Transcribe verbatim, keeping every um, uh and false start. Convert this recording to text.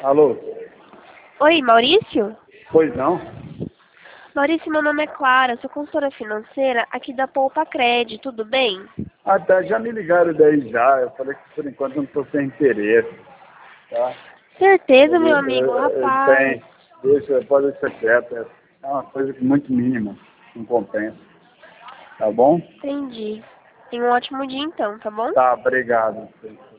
Alô? Oi, Maurício? Pois não? Maurício, meu nome é Clara, sou consultora financeira aqui da Poupa Cred, tudo bem? Ah, tá, já me ligaram daí já. Eu falei que por enquanto eu não estou sem interesse, tá? Certeza, Eu, meu eu, amigo, eu rapaz. tenho, deixa, pode deixar quieto. É uma coisa muito mínima, não compensa. Tá bom? Entendi. Tenha um ótimo dia então, tá bom? Tá, obrigado.